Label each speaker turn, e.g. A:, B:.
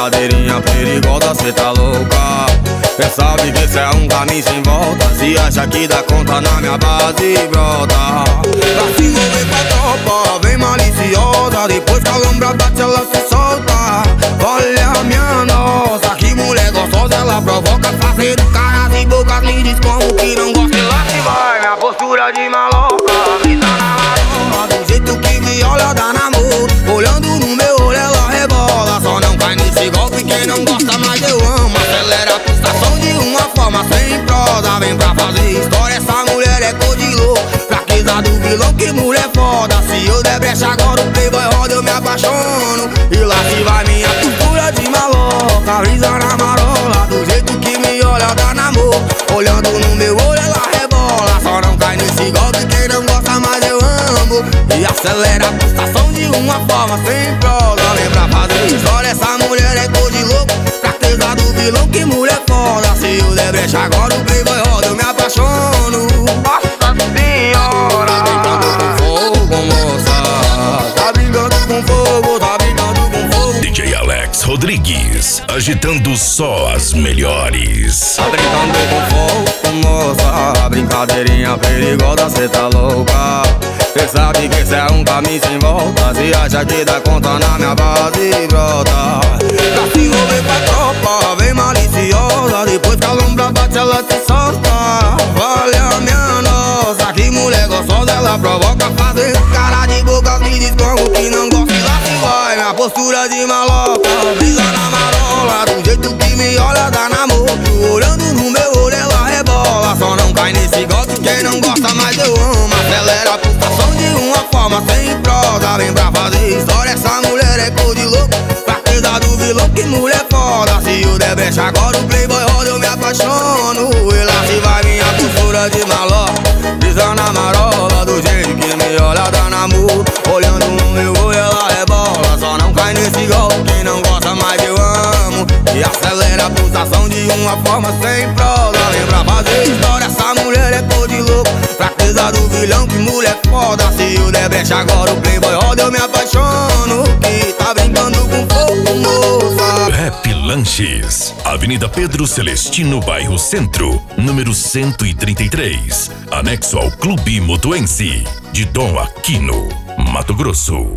A: brincadeirinha perigosa, cê tá louca. Cê sabe que cê é um caminho sem volta. Se acha que dá conta na minha base, brota. Pra se envolver com a tropa, vem maliciosa. Depois que a lombra bate, ela se solta. Olha minha nossa, que mulher gostosa. Ela provoca fazer caras e bocas. Me diz como que não gosta. E lá se vai minha postura de maloca. Brisa na marola, do jeito que me olha dá namoro. Olhando no meu olho ela rebola. Só não cai nesse golpe, quem não gosta mais eu amo. Acelera a pulsação de uma forma sem prosa. Vem pra fazer história, essa mulher é cor de louco. Fraqueza do vilão, que mulher foda. Se eu der brecha agora o playboy roda, eu me apaixono. E lá se vai minha postura de maloca. Brisa na marola, do jeito que me olha dá namoro. Olhando no meu olho ela rebola. Só não cai nesse golpe, quem não gosta mais eu amo. E acelera a pulsação de uma forma sem prosa. Vem pra fazer história, essa mulher é cor de louco. Fraqueza do vilão, que mulher foda. Se eu der brecha agora o playboy roda, eu me apaixono. Nossa senhora, tá brincando com fogo, moça. Tá brincando com fogo, tá brincando com fogo.
B: DJ Alex Rodrigues, agitando só as melhores.
A: Tá brincando com fogo, moça. Brincadeirinha perigosa, cê tá louca. Cê sabe que cê é um caminho sem volta. Se acha que dá conta na minha base, brota. Pra se envolver com a tropa, vem maliciosa. Depois que a lombra bate, ela se solta. Olha minha nossa, que mulher gostosa. Ela provoca fazer cara de boca. Me diz como que não gosta. E lá se vai minha postura de maloca. Brisa na marola, do jeito que me olha dá namoro. Olhando no meu olho ela rebola. Só não cai nesse golpe, quem não gosta mais eu amo. Acelera a pulsação de uma forma sem prosa. Vem pra fazer história, essa mulher é cor de louco. Fraqueza do vilão, que mulher foda. Se eu der brecha agora o playboy roda, eu me apaixono. E lá se vai minha postura de maloca. Brisa na marola, do jeito que me olha dá namoro. Olhando no meu olho ela rebola. Só não cai nesse golpe, quem não gosta mais eu amo. E acelera a pulsação de uma forma sem prosa. Vem pra fazer história, essa mulher é cor de louco. Fraqueza do vilão, que mulher foda. Se eu der brecha agora o playboy roda, eu me apaixono. Que tá brincando com fogo, moça.
B: Rap Lanches, Avenida Pedro Celestino, bairro Centro, número 133, anexo ao Clube Motoense, de Dom Aquino, Mato Grosso.